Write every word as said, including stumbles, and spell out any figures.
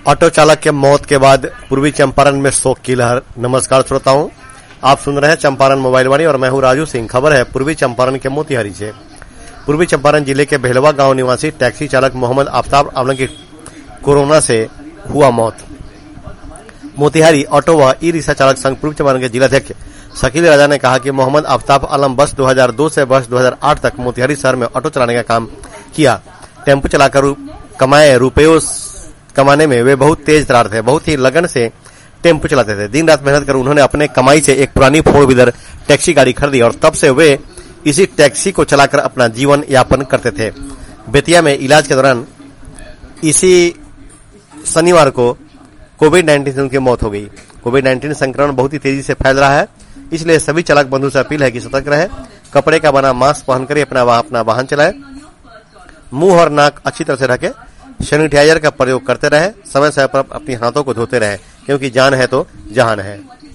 Auto चालक के मौत के बाद पूर्वी चंपारण में शोक की लहर। नमस्कार श्रोताओं, आप सुन रहे हैं चंपारण मोबाइल वाणी और मैं हूं राजू सिंह। खबर है पूर्वी चंपारण के मोतिहारी से। पूर्वी चंपारण जिले के बेहलवा गांव निवासी टैक्सी चालक मोहम्मद आफ्ताब आलम की कोरोना से हुआ मौत। मोतिहारी ऑटो व ई रिक्शा चालक संघ पूर्वी चंपारण के जिलाध्यक्ष शकील राजा ने कहा कि मोहम्मद आफ्ताब आलम वर्ष दो हज़ार दो से वर्ष दो हज़ार आठ तक मोतिहारी शहर में ऑटो चलाने का काम किया। टेम्पो चलाकर कमाए रुपयों कमाने में वे बहुत तेज तरार थे। बहुत ही लगन से टेम्पो चलाते थे। दिन रात मेहनत कर उन्होंने अपने कमाई से एक पुरानी फोर व्हीलर टैक्सी गाड़ी खरीदी और तब से वे इसी टैक्सी को चलाकर अपना जीवन यापन करते थे। बेतिया में इलाज के दौरान इसी शनिवार को कोविड नाइन्टीन से उनकी मौत हो गई। कोविड नाइन्टीन संक्रमण बहुत ही तेजी से फैल रहा है, इसलिए सभी चालक बंधु से अपील है कि सतर्क रहे, कपड़े का बना मास्क पहनकर अपना अपना वाहन चलाए, मुंह और नाक अच्छी तरह से ढके, सैनिटाइजर का प्रयोग करते रहे, समय समय पर अपने हाथों को धोते रहे, क्योंकि जान है तो जहान है।